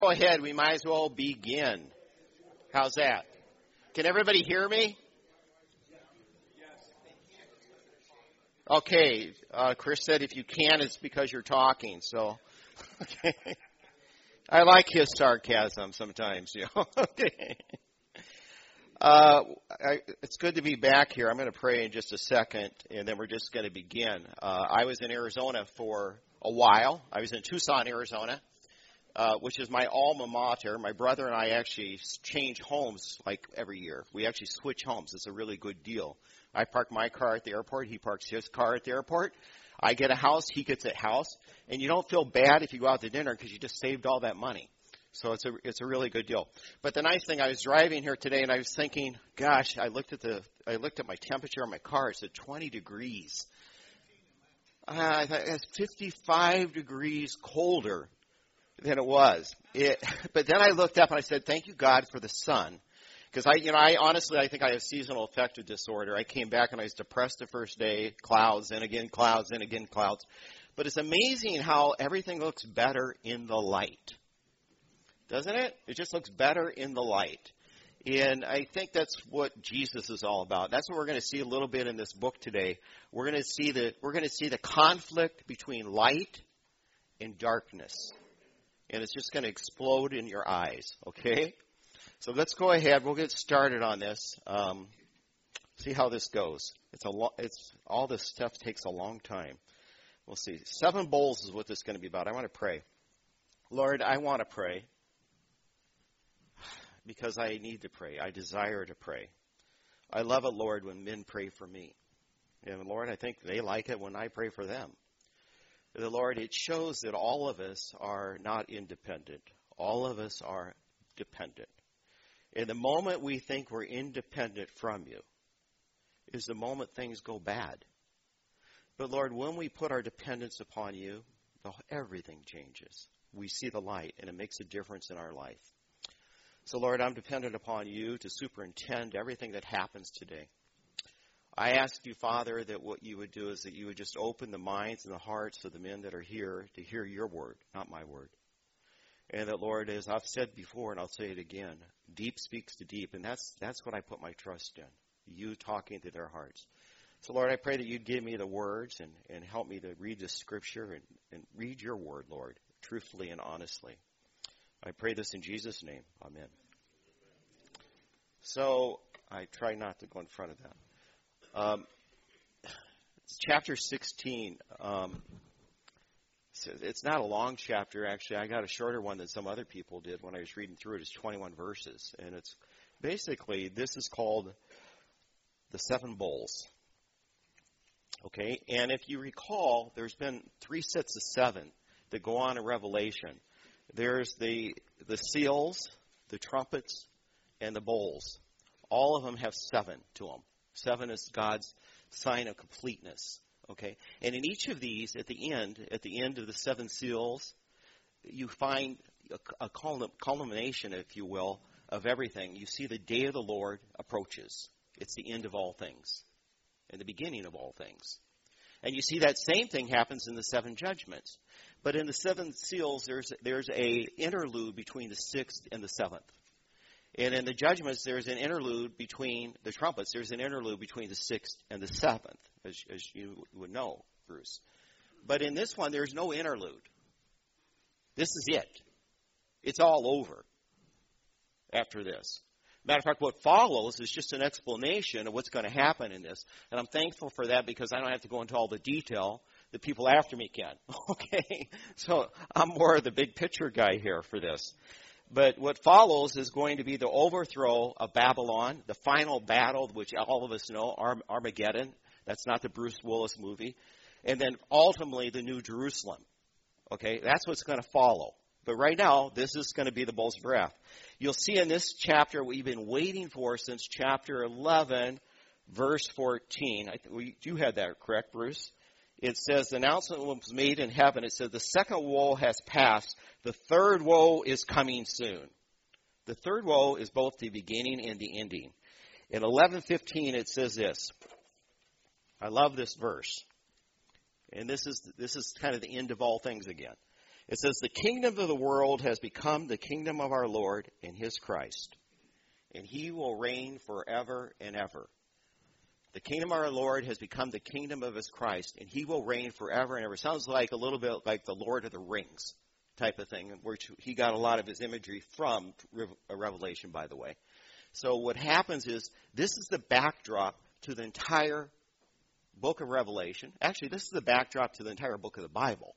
Go ahead. We might as well begin. How's that? Can everybody hear me? Okay. Chris said if you can, it's because you're talking. So, okay. I like his sarcasm sometimes. Okay. It's good to be back here. I'm going to pray in just a second, and then we're just going to begin. I was in Arizona for a while. I was in Tucson, Arizona, which is my alma mater. My brother and I actually change homes like every year. We actually switch homes. It's a really good deal. I park my car at the airport. He parks his car at the airport. I get a house. He gets a house. And you don't feel bad if you go out to dinner because you just saved all that money. So it's a really good deal. But the nice thing, I was driving here today and I was thinking, gosh, I looked at my temperature on my car. It said 20 degrees. I thought it's 55 degrees colder than it was. But then I looked up and I said, thank you, God, for the sun. Because I honestly think I have seasonal affective disorder. I came back and I was depressed the first day, clouds, and again clouds, and again clouds. But it's amazing how everything looks better in the light. Doesn't it? It just looks better in the light. And I think that's what Jesus is all about. That's what we're going to see a little bit in this book today. We're going to see the conflict between light and darkness. And it's just going to explode in your eyes, okay? So let's go ahead. We'll get started on this. See how this goes. All this stuff takes a long time. We'll see. 7 bowls is what this is going to be about. I want to pray. Lord, I want to pray because I need to pray. I desire to pray. I love it, Lord, when men pray for me. And Lord, I think they like it when I pray for them. The Lord, it shows that all of us are not independent. All of us are dependent. And the moment we think we're independent from you is the moment things go bad. But Lord, when we put our dependence upon you, everything changes. We see the light, and it makes a difference in our life. So Lord, I'm dependent upon you to superintend everything that happens today. I ask you, Father, that what you would do is that you would just open the minds and the hearts of the men that are here to hear your word, not my word. And that, Lord, as I've said before, and I'll say it again, deep speaks to deep, and that's what I put my trust in, you talking to their hearts. So, Lord, I pray that you'd give me the words and help me to read the scripture and read your word, Lord, truthfully and honestly. I pray this in Jesus' name. Amen. So I try not to go in front of that. It's chapter 16. It's not a long chapter, actually. I got a shorter one than some other people did when I was reading through it. It's 21 verses. And it's basically, this is called the 7 bowls. Okay? And if you recall, there's been 3 sets of 7 that go on in Revelation. There's the seals, the trumpets, and the bowls. All of them have 7 to them. 7 is God's sign of completeness. Okay, and in each of these, at the end of the 7 seals, you find a culmination, if you will, of everything. You see the day of the Lord approaches. It's the end of all things and the beginning of all things. And you see that same thing happens in the 7 judgments. But in the 7 seals, there's a interlude between the 6th and the 7th. And in the judgments, there's an interlude between the trumpets. There's an interlude between the 6th and the 7th, as you would know, Bruce. But in this one, there's no interlude. This is it. It's all over after this. Matter of fact, what follows is just an explanation of what's going to happen in this. And I'm thankful for that because I don't have to go into all the detail. The people after me can. Okay? So I'm more of the big picture guy here for this. But what follows is going to be the overthrow of Babylon, the final battle, which all of us know, Armageddon. That's not the Bruce Willis movie. And then ultimately the New Jerusalem. Okay, that's what's going to follow. But right now, this is going to be the bowls of wrath. You'll see in this chapter what we've been waiting for since chapter 11, verse 14. You had that correct, Bruce? It says, the announcement was made in heaven. It says, the second woe has passed. The third woe is coming soon. The third woe is both the beginning and the ending. In 11:15, it says this. I love this verse. And this is kind of the end of all things again. It says, the kingdom of the world has become the kingdom of our Lord and his Christ, and he will reign forever and ever. The kingdom of our Lord has become the kingdom of his Christ, and he will reign forever and ever. Sounds like a little bit like the Lord of the Rings type of thing, which he got a lot of his imagery from Revelation, by the way. So what happens is, this is the backdrop to the entire book of Revelation. Actually, this is the backdrop to the entire book of the Bible.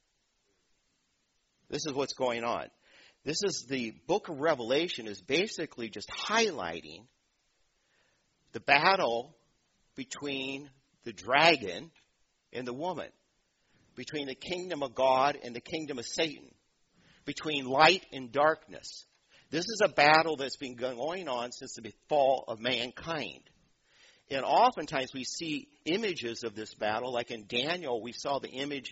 This is what's going on. This is the book of Revelation is basically just highlighting the battle between the dragon and the woman, between the kingdom of God and the kingdom of Satan, between light and darkness. This is a battle that's been going on since the fall of mankind. And oftentimes we see images of this battle, like in Daniel, we saw the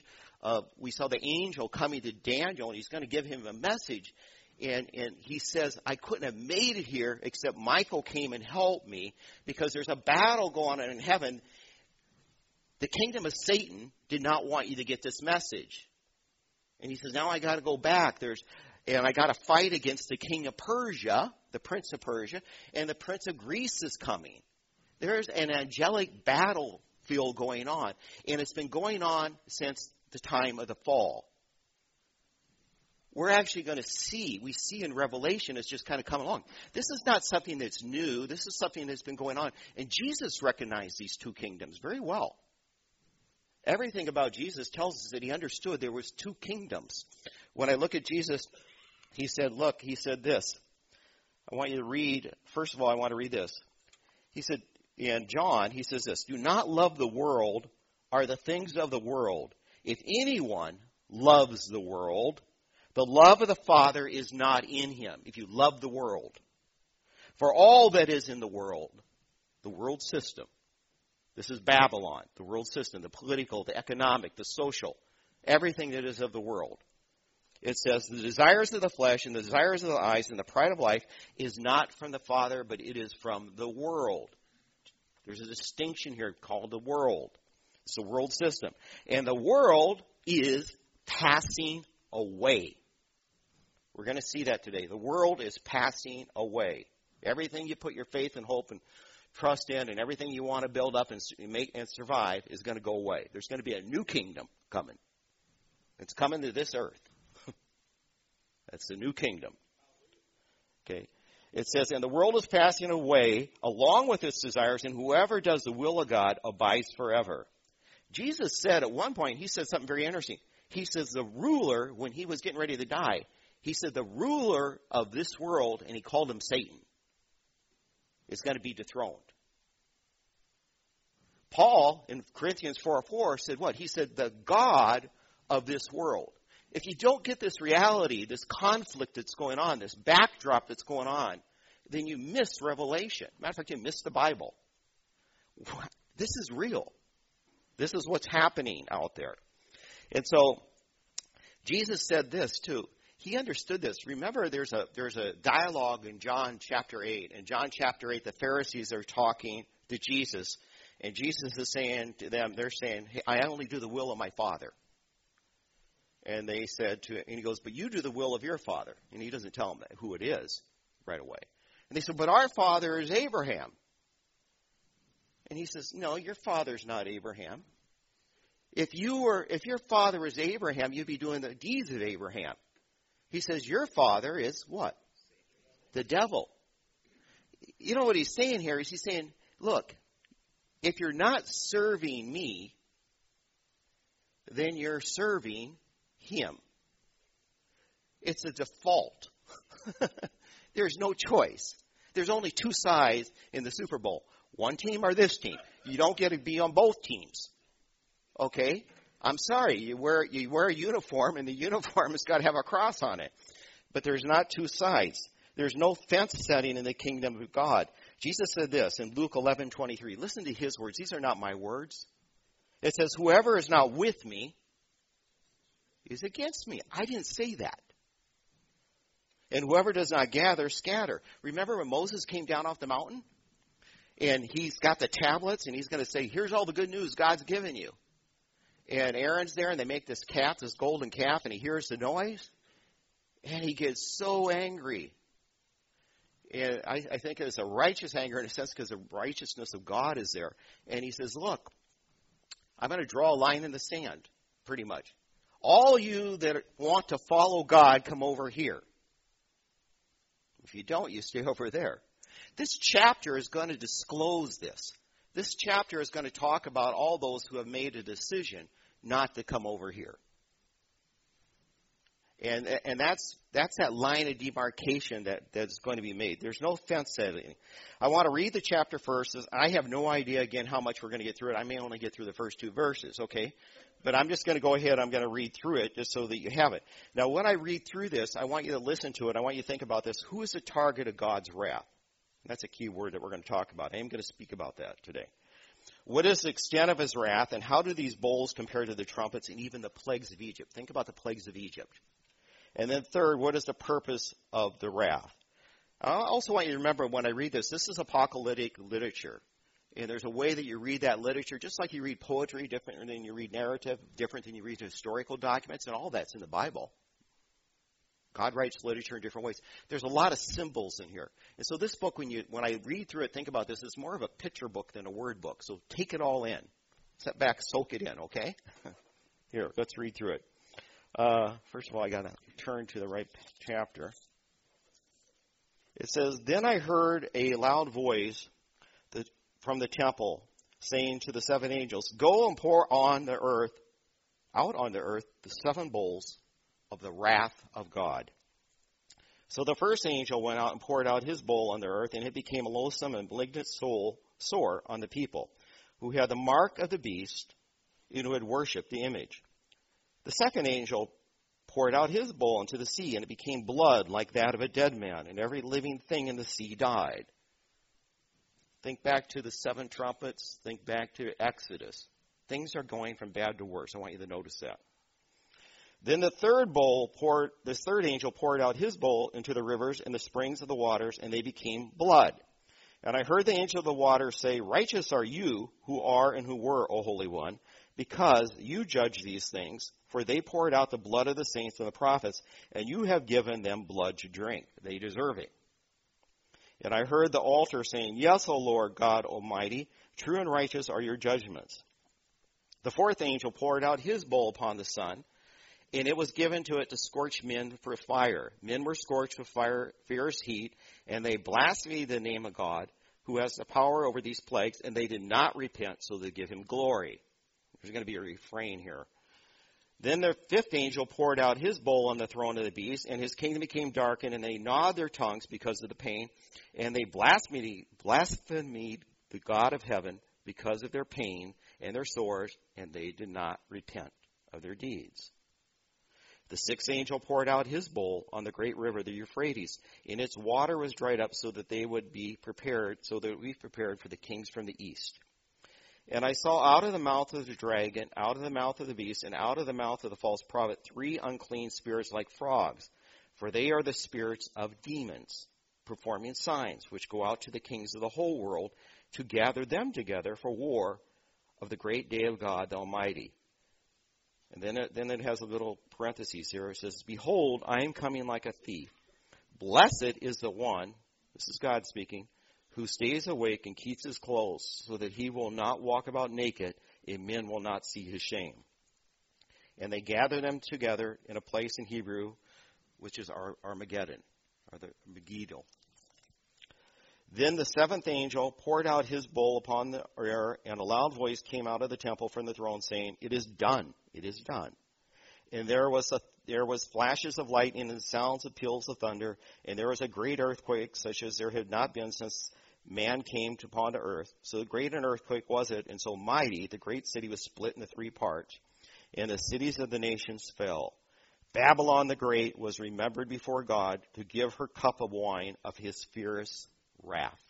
angel coming to Daniel, and he's going to give him a message. And he says, I couldn't have made it here except Michael came and helped me, because there's a battle going on in heaven. The kingdom of Satan did not want you to get this message. And he says, now I got to go back. And I got to fight against the king of Persia, the prince of Persia, and the prince of Greece is coming. There's an angelic battlefield going on, and it's been going on since the time of the fall. We're actually going to we see in Revelation, it's just kind of come along. This is not something that's new. This is something that's been going on. And Jesus recognized these two kingdoms very well. Everything about Jesus tells us that he understood there was two kingdoms. When I look at Jesus, he said this. I want you to read, first of all, I want to read this. He said, in John, he says this, do not love the world or the things of the world. If anyone loves the world, the love of the Father is not in him. If you love the world. For all that is in the world system, this is Babylon, the world system, the political, the economic, the social, everything that is of the world. It says, the desires of the flesh and the desires of the eyes and the pride of life is not from the Father, but it is from the world. There's a distinction here called the world. It's the world system. And the world is passing away. We're going to see that today. The world is passing away. Everything you put your faith and hope and trust in, and everything you want to build up and make and survive is going to go away. There's going to be a new kingdom coming. It's coming to this earth. That's the new kingdom. Okay. It says, and the world is passing away along with its desires, and whoever does the will of God abides forever. Jesus said at one point, he said something very interesting. He says the ruler, when he was getting ready to die, he said the ruler of this world, and he called him Satan, is going to be dethroned. Paul, in Corinthians 4:4, said what? He said the God of this world. If you don't get this reality, this conflict that's going on, this backdrop that's going on, then you miss Revelation. Matter of fact, you miss the Bible. This is real. This is what's happening out there. And so Jesus said this too. He understood this. Remember, there's a dialogue in John chapter 8. In John chapter 8, the Pharisees are talking to Jesus, and Jesus is saying to them, they're saying, hey, I only do the will of my Father. And they said and he goes, but you do the will of your father. And he doesn't tell them who it is right away. And they said, but our father is Abraham. And he says, no, your father's not Abraham. If your father is Abraham, you'd be doing the deeds of Abraham. He says, your father is what? The devil. You know what he's saying here is he's saying, look, if you're not serving me, then you're serving him. It's a default. There's no choice. There's only two sides in the Super Bowl. One team or this team. You don't get to be on both teams. Okay? I'm sorry. You wear a uniform, and the uniform has got to have a cross on it. But there's not two sides. There's no fence setting in the kingdom of God. Jesus said this in Luke 11:23. Listen to his words. These are not my words. It says, whoever is not with me is against me. I didn't say that. And whoever does not gather, scatter. Remember when Moses came down off the mountain? And he's got the tablets, and he's going to say, here's all the good news God's given you. And Aaron's there, and they make this calf, this golden calf, and he hears the noise, and he gets so angry. And I think it's a righteous anger in a sense because the righteousness of God is there. And he says, look, I'm going to draw a line in the sand, pretty much. All you that want to follow God, come over here. If you don't, you stay over there. This chapter is going to disclose this. This chapter is going to talk about all those who have made a decision not to come over here. And that's that line of demarcation that's going to be made. There's no fence setting. I want to read the chapter first. I have no idea, again, how much we're going to get through it. I may only get through the first 2 verses, okay? But I'm just going to go ahead. I'm going to read through it just so that you have it. Now, when I read through this, I want you to listen to it. I want you to think about this. Who is the target of God's wrath? That's a key word that we're going to talk about. I am going to speak about that today. What is the extent of his wrath, and how do these bowls compare to the trumpets and even the plagues of Egypt? Think about the plagues of Egypt. And then third, what is the purpose of the wrath? I also want you to remember when I read this is apocalyptic literature. And there's a way that you read that literature, just like you read poetry, different than you read narrative, different than you read historical documents, and all that's in the Bible. God writes literature in different ways. There's a lot of symbols in here. And so this book, when I read through it, think about this, it's more of a picture book than a word book. So take it all in. Sit back, soak it in, okay? Here, let's read through it. First of all, I got to turn to the right chapter. It says, Then I heard a loud voice from the temple saying to the 7 angels, Go and pour out on the earth, the 7 bowls of the wrath of God. So the first angel went out and poured out his bowl on the earth, and it became a loathsome and malignant sore on the people who had the mark of the beast and who had worshipped the image. The second angel poured out his bowl into the sea, and it became blood like that of a dead man, and every living thing in the sea died. Think back to the 7 trumpets. Think back to Exodus. Things are going from bad to worse. I want you to notice that. Then the third angel poured out his bowl into the rivers and the springs of the waters, and they became blood. And I heard the angel of the water say, Righteous are you who are and who were, O Holy One, because you judge these things, for they poured out the blood of the saints and the prophets, and you have given them blood to drink. They deserve it. And I heard the altar saying, Yes, O Lord God Almighty, true and righteous are your judgments. The fourth angel poured out his bowl upon the sun, and it was given to it to scorch men for fire. Men were scorched with fierce heat, and they blasphemed the name of God, who has the power over these plagues, and they did not repent, so they give him glory. There's going to be a refrain here. Then the fifth angel poured out his bowl on the throne of the beast, and his kingdom became darkened, and they gnawed their tongues because of the pain, and they blasphemed the God of heaven because of their pain and their sores, and they did not repent of their deeds. The sixth angel poured out his bowl on the great river, the Euphrates, and its water was dried up so that we prepared for the kings from the east. And I saw out of the mouth of the dragon, out of the mouth of the beast, and out of the mouth of the false prophet 3 unclean spirits like frogs, for they are the spirits of demons, performing signs, which go out to the kings of the whole world to gather them together for war of the great day of God the Almighty. And then it has a little parenthesis here. It says, Behold, I am coming like a thief. Blessed is the one, this is God speaking, who stays awake and keeps his clothes, so that he will not walk about naked, and men will not see his shame. And they gather them together in a place in Hebrew, which is Armageddon, or the Megiddo. Then the seventh angel poured out his bowl upon the air, and a loud voice came out of the temple from the throne, saying, It is done. It is done. And there was flashes of lightning and sounds of peals of thunder, and there was a great earthquake, such as there had not been since man came upon the earth. So great an earthquake was it, and so mighty, the great city was split into 3 parts, and the cities of the nations fell. Babylon the Great was remembered before God to give her cup of wine of his fierce wrath.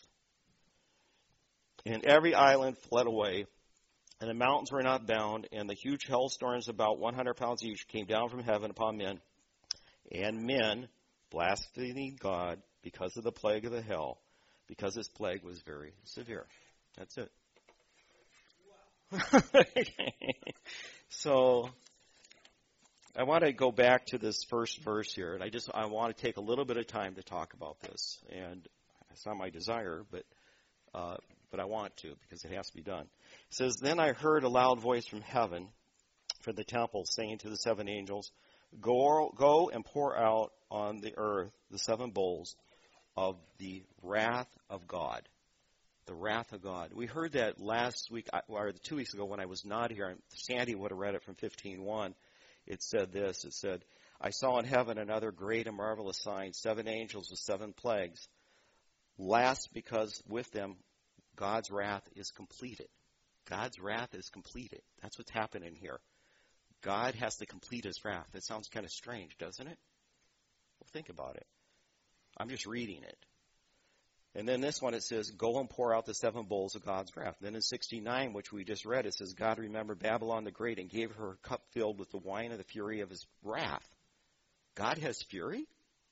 And every island fled away, and the mountains were not bound, and the huge hailstorms, about 100 pounds each, came down from heaven upon men. And men blasphemed God because of the plague of the hail, because this plague was very severe. That's it. So I want to go back to this first verse here, and I want to take a little bit of time to talk about this, and it's not my desire, but I want to because it has to be done. It says, "Then I heard a loud voice from heaven, from the temple, saying to the seven angels, Go and pour out on the earth the seven bowls of the wrath of God." The wrath of God. We heard that last week, or 2 weeks ago when I was not here. Sandy would have read it from 15:1. It said this. It said, "I saw in heaven another great and marvelous sign, 7 angels with 7 plagues. Last, because with them God's wrath is completed." God's wrath is completed. That's what's happening here. God has to complete his wrath. That sounds kind of strange, doesn't it? Well, think about it. I'm just reading it. And then this one, it says, "Go and pour out the 7 bowls of God's wrath." Then in 69, which we just read, it says, "God remembered Babylon the Great and gave her a cup filled with the wine of the fury of his wrath." God has fury?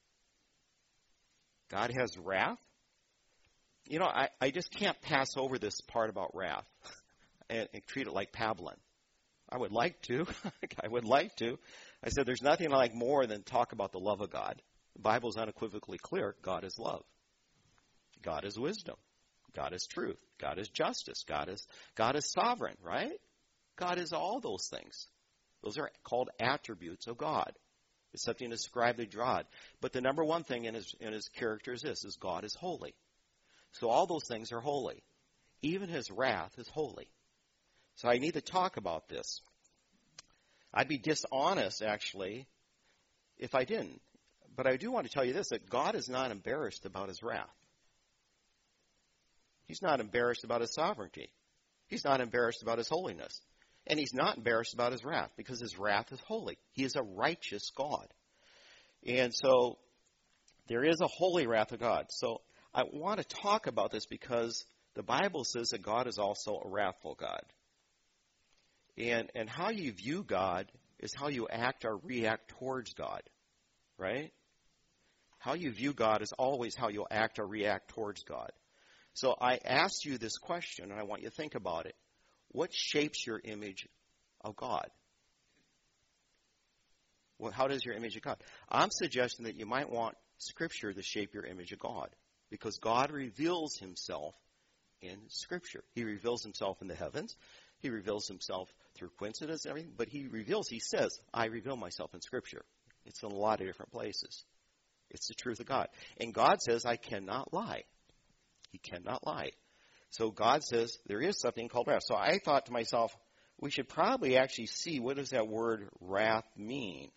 God has wrath? You know, I just can't pass over this part about wrath and treat it like pablum. I would like to. I would like to. I said there's nothing I like more than talk about the love of God. The Bible is unequivocally clear. God is love. God is wisdom. God is truth. God is justice. God is sovereign, right? God is all those things. Those are called attributes of God. It's something to ascribe to God. But the number one thing in his character is this, is God is holy. So all those things are holy. Even his wrath is holy. So I need to talk about this. I'd be dishonest, actually, if I didn't. But I do want to tell you this, that God is not embarrassed about his wrath. He's not embarrassed about his sovereignty. He's not embarrassed about his holiness. And he's not embarrassed about his wrath because his wrath is holy. He is a righteous God. And so there is a holy wrath of God. So I want to talk about this because the Bible says that God is also a wrathful God. And how you view God is how you act or react towards God, right? How you view God is always how you'll act or react towards God. So I asked you this question, and I want you to think about it. What shapes your image of God? Well, how does your image of God? I'm suggesting that you might want Scripture to shape your image of God, because God reveals himself in Scripture. He reveals himself in the heavens. He reveals himself through coincidence and everything, but he says, I reveal myself in Scripture. It's in a lot of different places. It's the truth of God. And God says, I cannot lie. He cannot lie. So God says there is something called wrath. So I thought to myself, we should probably actually see what does that word wrath mean.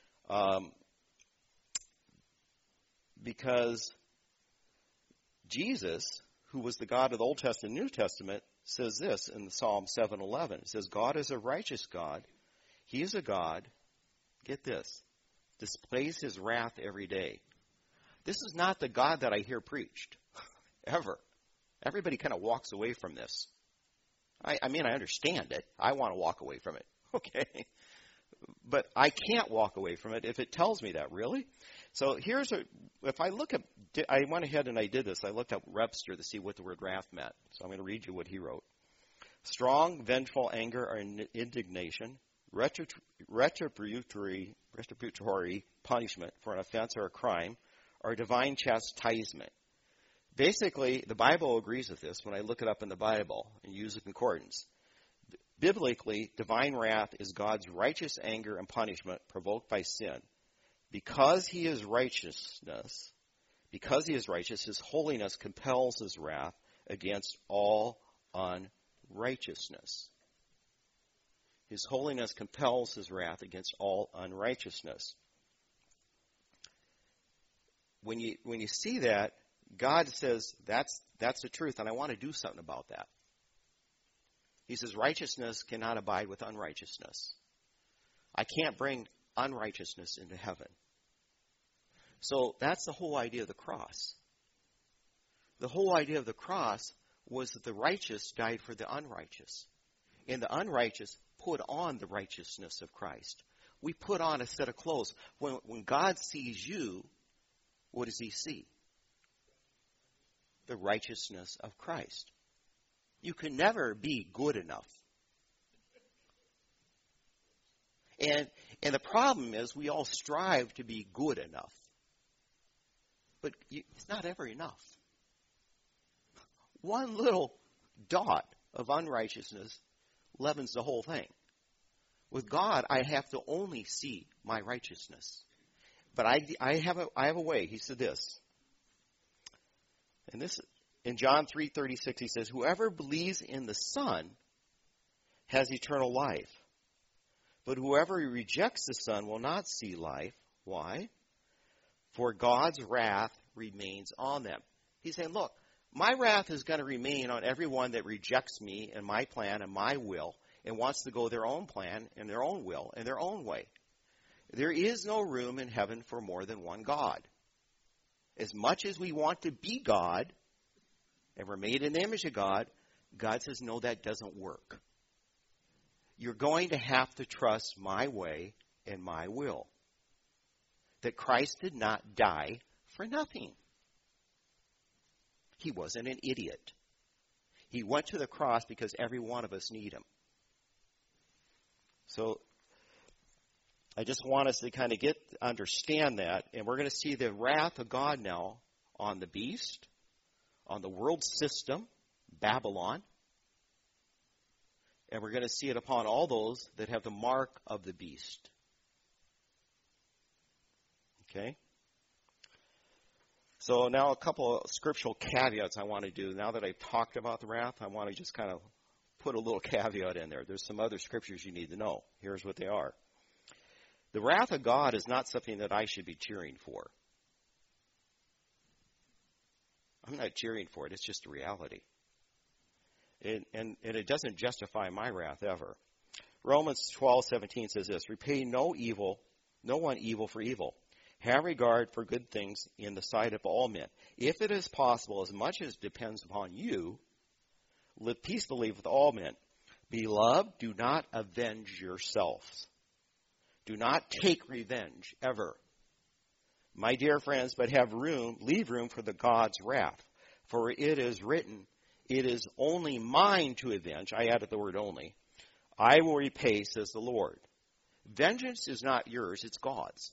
Because Jesus, who was the God of the Old Testament and New Testament, says this in Psalm 7:11. It says, God is a righteous God. He is a God, get this, displays his wrath every day. This is not the God that I hear preached, ever. Everybody kind of walks away from this. I mean, I understand it. I want to walk away from it. Okay. But I can't walk away from it if it tells me that, really. So if I look at, I went ahead and I did this. I looked up Webster to see what the word wrath meant. So I'm going to read you what he wrote. Strong, vengeful anger or indignation, retributory punishment for an offense or a crime, or divine chastisement. Basically, the Bible agrees with this when I look it up in the Bible and use the concordance. Biblically, divine wrath is God's righteous anger and punishment provoked by sin. Because he is righteous, his holiness compels his wrath against all unrighteousness. His holiness compels his wrath against all unrighteousness. When you see that, God says that's the truth, and I want to do something about that. He says righteousness cannot abide with unrighteousness. I can't bring unrighteousness into heaven. So that's the whole idea of the cross. The whole idea of the cross was that the righteous died for the unrighteous. And the unrighteous put on the righteousness of Christ. We put on a set of clothes. When God sees you, what does he see? The righteousness of Christ. You can never be good enough And the problem is we all strive to be good enough. But it's not ever enough. One little dot of unrighteousness leavens the whole thing. With God, I have to only see my righteousness. But I have a way. He said this. And this in John 3:36, he says, whoever believes in the Son has eternal life. But whoever rejects the Son will not see life. Why? For God's wrath remains on them. He's saying, look, my wrath is going to remain on everyone that rejects me and my plan and my will and wants to go their own plan and their own will and their own way. There is no room in heaven for more than one God. As much as we want to be God, and we're made in the image of God, God says, no, that doesn't work. You're going to have to trust my way and my will. That Christ did not die for nothing. He wasn't an idiot. He went to the cross because every one of us need him. So I just want us to kind of understand that, and we're going to see the wrath of God now on the beast, on the world system, Babylon, and we're going to see it upon all those that have the mark of the beast. Okay? So now a couple of scriptural caveats I want to do. Now that I've talked about the wrath, I want to just kind of put a little caveat in there. There's some other scriptures you need to know. Here's what they are. The wrath of God is not something that I should be cheering for. I'm not cheering for it. It's just a reality. And it doesn't justify my wrath ever. Romans 12:17 says this, repay no one evil for evil. Have regard for good things in the sight of all men. If it is possible, as much as depends upon you, live peaceably with all men. Beloved, do not avenge yourselves. Do not take revenge, ever. My dear friends, but leave room for the God's wrath. For it is written, it is only mine to avenge. I added the word only. I will repay, says the Lord. Vengeance is not yours, it's God's.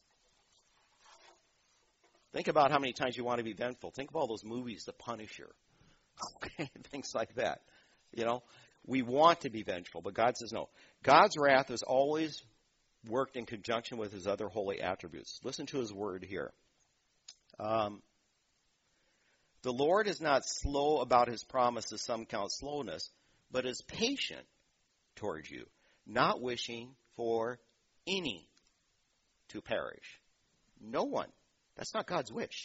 Think about how many times you want to be vengeful. Think of all those movies, The Punisher. Okay, things like that. You know, we want to be vengeful, but God says no. God's wrath is always worked in conjunction with his other holy attributes. Listen to his word here. The Lord is not slow about his promise, as some count slowness, but is patient towards you, not wishing for any to perish. No one. That's not God's wish.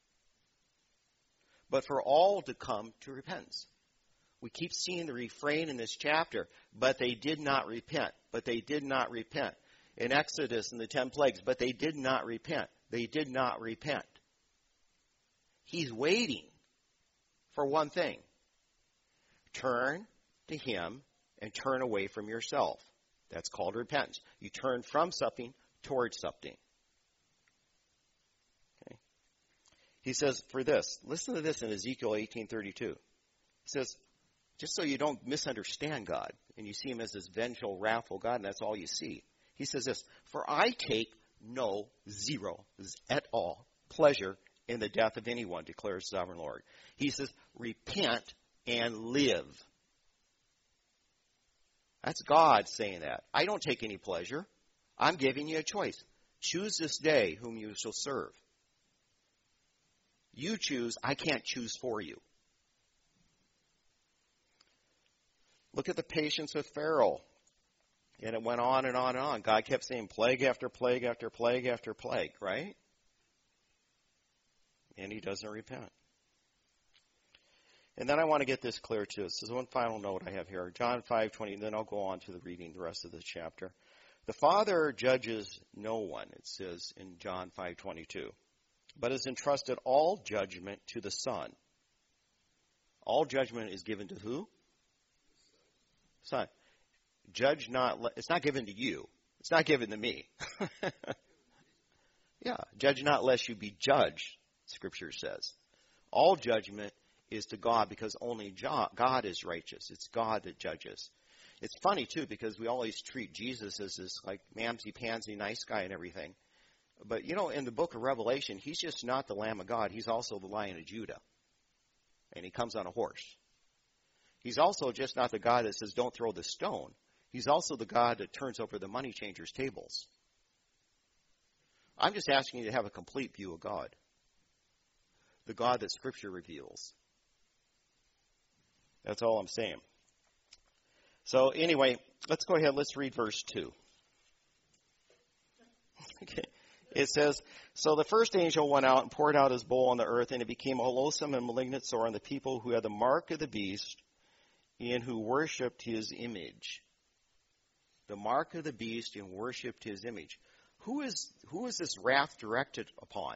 But for all to come to repentance. We keep seeing the refrain in this chapter, but they did not repent. But they did not repent. In Exodus and the 10 plagues, but they did not repent. They did not repent. He's waiting for one thing. Turn to him and turn away from yourself. That's called repentance. You turn from something towards something. Okay. He says for this, listen to this in Ezekiel 18:32. He says, just so you don't misunderstand God and you see him as this vengeful, wrathful God, and that's all you see. He says this, for I take zero at all pleasure in the death of anyone, declares the sovereign Lord. He says, repent and live. That's God saying that. I don't take any pleasure. I'm giving you a choice. Choose this day whom you shall serve. You choose. I can't choose for you. Look at the patience with Pharaoh. And it went on and on and on. God kept saying plague after plague after plague after plague, right? And he doesn't repent. And then I want to get this clear too. This is one final note I have here. John 5:20, and then I'll go on to the reading the rest of the chapter. The Father judges no one, it says in John 5:22, but has entrusted all judgment to the Son. All judgment is given to who? Son. Judge not, it's not given to you. It's not given to me. Yeah, judge not lest you be judged, Scripture says. All judgment is to God because only God is righteous. It's God that judges. It's funny, too, because we always treat Jesus as this, like, mamsy-pansy nice guy and everything. But, in the book of Revelation, he's just not the Lamb of God. He's also the Lion of Judah. And he comes on a horse. He's also just not the guy that says, don't throw the stone. He's also the God that turns over the money changers' tables. I'm just asking you to have a complete view of God. The God that Scripture reveals. That's all I'm saying. So anyway, let's go ahead. Let's read verse 2. Okay. It says, so the first angel went out and poured out his bowl on the earth, and it became a loathsome and malignant sore on the people who had the mark of the beast and who worshipped his image. The mark of the beast and worshipped his image. Who is this wrath directed upon?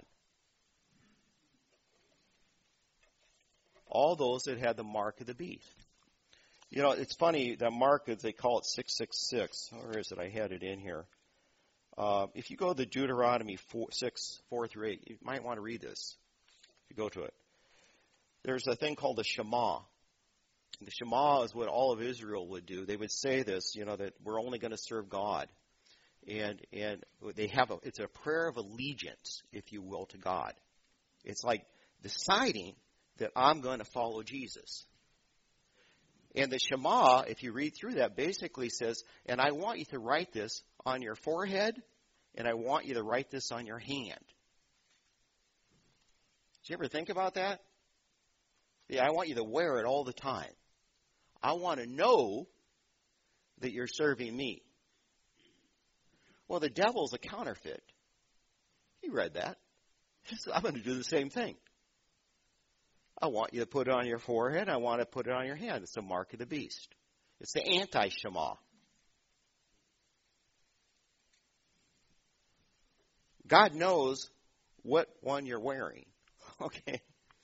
All those that had the mark of the beast. It's funny, that mark, they call it 666. Where is it? I had it in here. If you go to Deuteronomy 6:4-8, you might want to read this. If you go to it. There's a thing called the Shema. The Shema is what all of Israel would do. They would say this, that we're only going to serve God. And they have it's a prayer of allegiance, if you will, to God. It's like deciding that I'm going to follow Jesus. And the Shema, if you read through that, basically says, and I want you to write this on your forehead, and I want you to write this on your hand. Did you ever think about that? Yeah, I want you to wear it all the time. I want to know that you're serving me. Well, the devil's a counterfeit. You read that. I'm going to do the same thing. I want you to put it on your forehead. I want to put it on your hand. It's the mark of the beast. It's the anti-Shema. God knows what one you're wearing. Okay.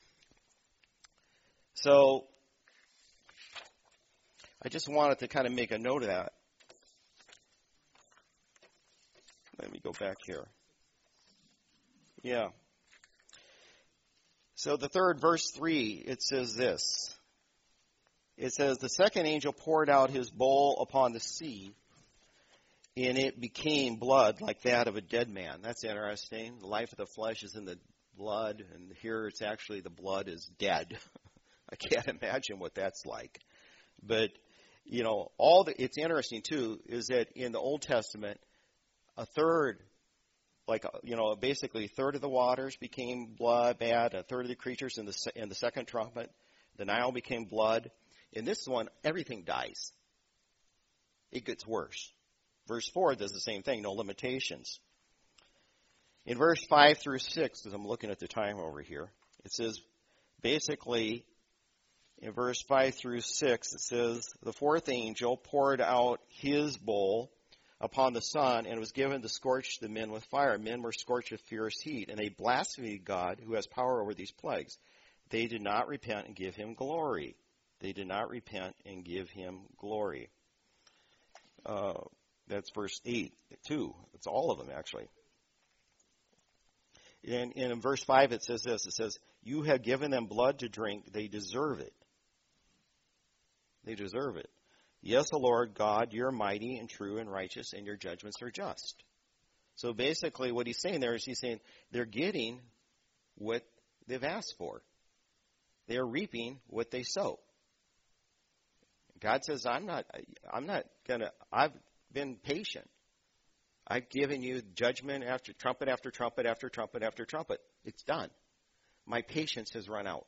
So, I just wanted to kind of make a note of that. Let me go back here. Yeah. So the third, verse 3, it says this. It says, the second angel poured out his bowl upon the sea, and it became blood like that of a dead man. That's interesting. The life of the flesh is in the blood, and here it's actually the blood is dead. I can't imagine what that's like. But, it's interesting, too, is that in the Old Testament, a third, basically a third of the waters became blood, bad, a third of the creatures in the second trumpet, the Nile became blood. In this one, everything dies. It gets worse. Verse 4 does the same thing, no limitations. In verse 5-6, as I'm looking at the time over here, it says, basically, in verse 5-6, it says, the fourth angel poured out his bowl upon the sun, and was given to scorch the men with fire. Men were scorched with fierce heat, and they blasphemed God, who has power over these plagues. They did not repent and give him glory. They did not repent and give him glory. That's verse 8, too. It's all of them, actually. And in verse 5, it says this. It says, you have given them blood to drink. They deserve it. They deserve it. Yes, O Lord God, you're mighty and true and righteous, and your judgments are just. So basically what he's saying there is he's saying they're getting what they've asked for. They're reaping what they sow. God says, I've been patient. I've given you judgment after trumpet after trumpet after trumpet after trumpet. It's done. My patience has run out.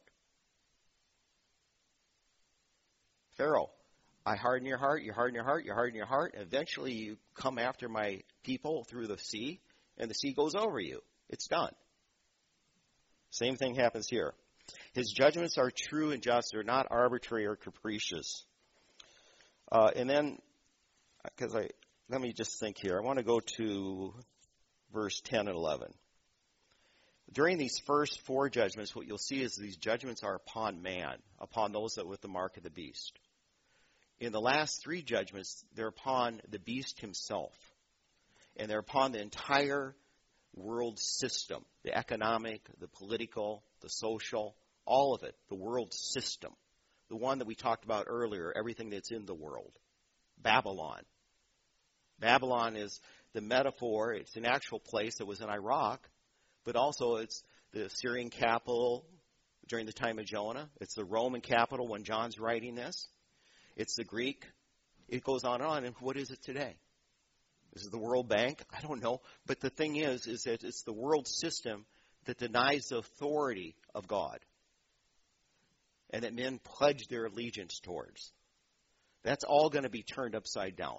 Pharaoh, I harden your heart, you harden your heart, you harden your heart. Eventually you come after my people through the sea, and the sea goes over you. It's done. Same thing happens here. His judgments are true and just. They're not arbitrary or capricious. And then, let me just think here. I want to go to verse 10 and 11. During these first four judgments, what you'll see is these judgments are upon man, upon those that with the mark of the beast. In the last three judgments, they're upon the beast himself. And they're upon the entire world system, the economic, the political, the social, all of it, the world system. The one that we talked about earlier, everything that's in the world. Babylon. Babylon is the metaphor. It's an actual place that was in Iraq, but also it's the Syrian capital during the time of Jonah. It's the Roman capital when John's writing this. It's the Greek. It goes on and on. And what is it today? Is it the World Bank? I don't know. But the thing is that it's the world system that denies the authority of God and that men pledge their allegiance towards. That's all going to be turned upside down.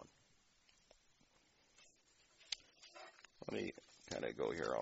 Let me kind of go here.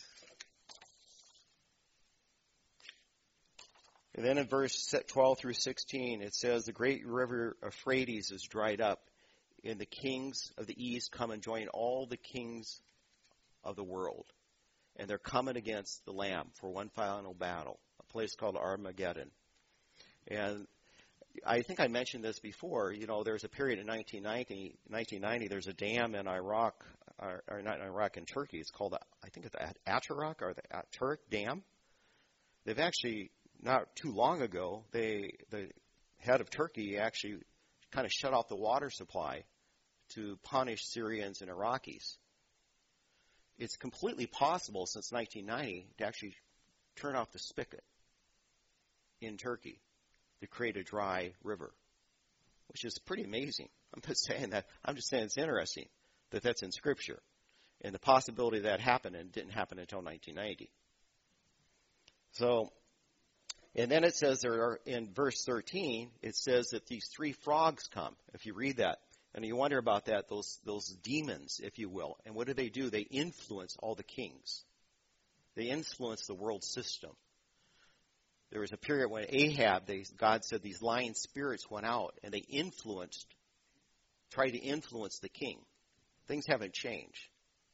And then in verse 12 through 16, it says, the great river Euphrates is dried up, and the kings of the east come and join all the kings of the world. And they're coming against the Lamb for one final battle, a place called Armageddon. And I think I mentioned this before. You know, there's a period in 1990, there's a dam in Iraq, or not in Iraq, in Turkey. It's called, I think it's the Ataturk, or the Ataturk Dam. They've actually, not too long ago, the head of Turkey actually kind of shut off the water supply to punish Syrians and Iraqis. It's completely possible since 1990 to actually turn off the spigot in Turkey to create a dry river, which is pretty amazing. I'm just saying that. I'm just saying it's interesting that that's in Scripture, and the possibility that happened and didn't happen until 1990. So, and then it says there in verse 13, it says that these three frogs come. If you read that, and you wonder about that, those demons, if you will. And what do? They influence all the kings. They influence the world system. There was a period when Ahab, God said these lying spirits went out and they tried to influence the king. Things haven't changed.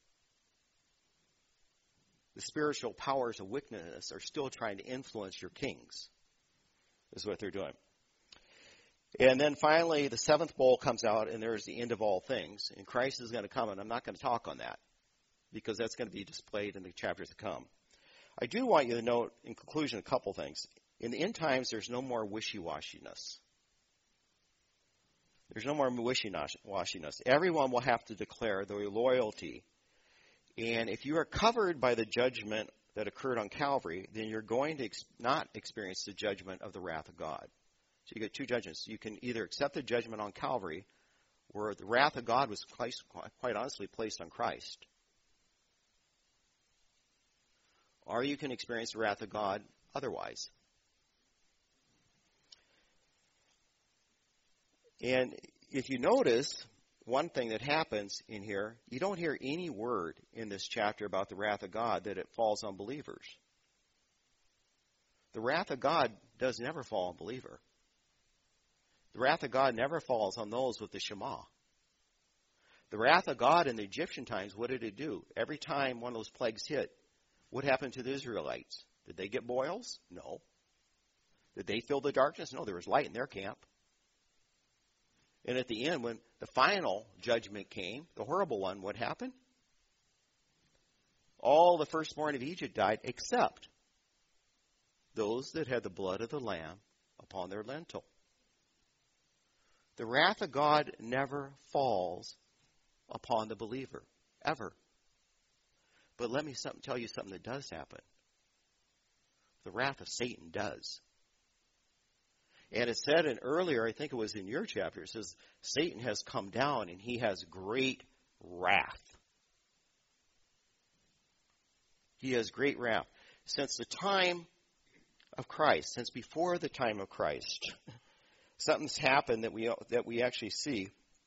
The spiritual powers of wickedness are still trying to influence your kings, is what they're doing. And then finally, the seventh bowl comes out, and there's the end of all things. And Christ is going to come, and I'm not going to talk on that because that's going to be displayed in the chapters to come. I do want you to note, in conclusion, a couple things. In the end times, there's no more wishy-washiness. There's no more wishy-washiness. Everyone will have to declare their loyalty. And if you are covered by the judgment that occurred on Calvary, then you're going to not experience the judgment of the wrath of God. So you get two judgments. You can either accept the judgment on Calvary, where the wrath of God was quite honestly placed on Christ, or you can experience the wrath of God otherwise. And if you notice, one thing that happens in here, you don't hear any word in this chapter about the wrath of God that it falls on believers. The wrath of God does never fall on believer. The wrath of God never falls on those with the Shema. The wrath of God in the Egyptian times, what did it do? Every time one of those plagues hit, what happened to the Israelites? Did they get boils? No. Did they feel the darkness? No, there was light in their camp. And at the end, when the final judgment came, the horrible one, what happened? All the firstborn of Egypt died except those that had the blood of the Lamb upon their lintel. The wrath of God never falls upon the believer, ever. But let me tell you something that does happen. The wrath of Satan does. And it said earlier, I think it was in your chapter, it says, Satan has come down and he has great wrath. He has great wrath. Since the time of Christ, since before the time of Christ, something's happened that we actually see.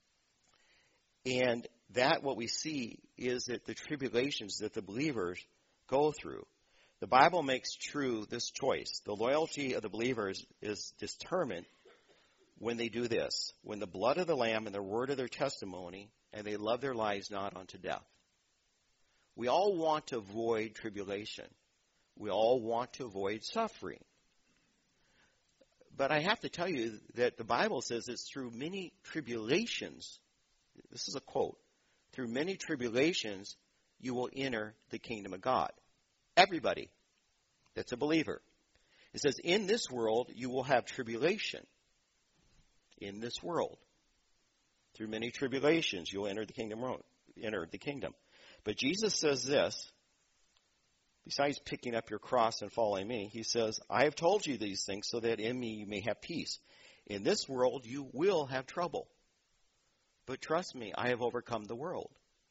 And that what we see is that the tribulations that the believers go through. The Bible makes true this choice. The loyalty of the believers is determined when they do this, when the blood of the Lamb and the word of their testimony, and they love their lives not unto death. We all want to avoid tribulation. We all want to avoid suffering. But I have to tell you that the Bible says it's through many tribulations, this is a quote, through many tribulations you will enter the kingdom of God. Everybody that's a believer. It says, in this world you will have tribulation. In this world. Through many tribulations, you'll enter the kingdom. But Jesus says this, besides picking up your cross and following me, he says, I have told you these things so that in me you may have peace. In this world you will have trouble. But trust me, I have overcome the world.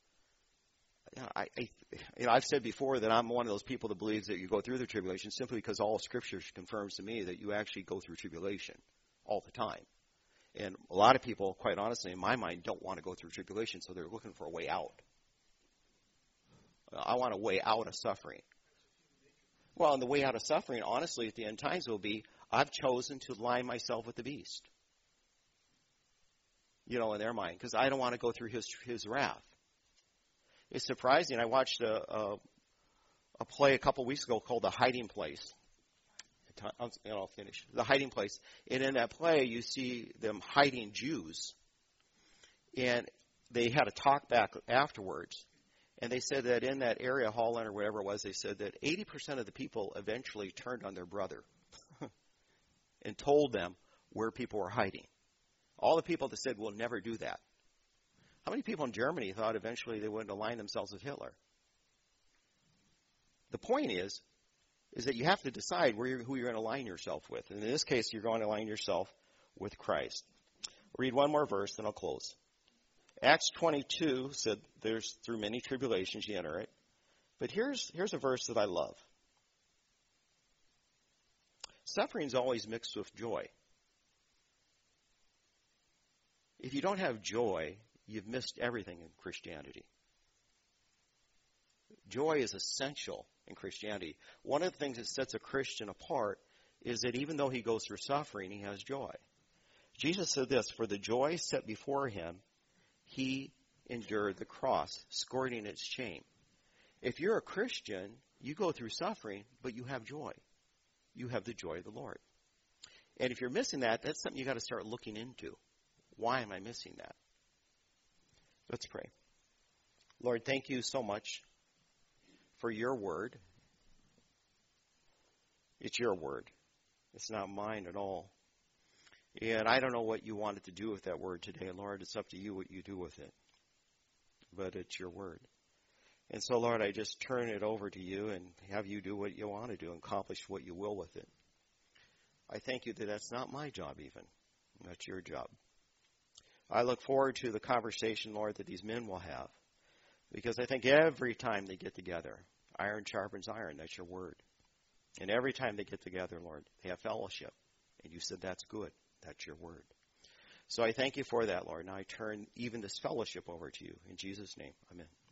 I've said before that I'm one of those people that believes that you go through the tribulation simply because all Scripture confirms to me that you actually go through tribulation all the time. And a lot of people, quite honestly, in my mind, don't want to go through tribulation, so they're looking for a way out. I want a way out of suffering. Well, and the way out of suffering, honestly, at the end times will be, I've chosen to align myself with the beast. In their mind, because I don't want to go through his wrath. It's surprising. I watched a play a couple weeks ago called The Hiding Place. I'll finish. The Hiding Place. And in that play, you see them hiding Jews. And they had a talk back afterwards. And they said that in that area, Holland or whatever it was, they said that 80% of the people eventually turned on their brother and told them where people were hiding. All the people that said, we'll never do that. How many people in Germany thought eventually they wouldn't align themselves with Hitler? The point is that you have to decide who you're going to align yourself with. And in this case, you're going to align yourself with Christ. I'll read one more verse, then I'll close. Acts 22 said there's through many tribulations you enter it. But here's a verse that I love. Suffering's always mixed with joy. If you don't have joy, you've missed everything in Christianity. Joy is essential in Christianity. One of the things that sets a Christian apart is that even though he goes through suffering, he has joy. Jesus said this, for the joy set before him, he endured the cross, scorning its shame. If you're a Christian, you go through suffering, but you have joy. You have the joy of the Lord. And if you're missing that, that's something you got to start looking into. Why am I missing that? Let's pray. Lord, thank you so much for your word. It's your word. It's not mine at all. And I don't know what you wanted to do with that word today, Lord. It's up to you what you do with it. But it's your word. And so, Lord, I just turn it over to you and have you do what you want to do and accomplish what you will with it. I thank you that that's not my job even. That's your job. I look forward to the conversation, Lord, that these men will have. Because I think every time they get together, iron sharpens iron. That's your word. And every time they get together, Lord, they have fellowship. And you said that's good. That's your word. So I thank you for that, Lord. Now I turn even this fellowship over to you. In Jesus' name, amen.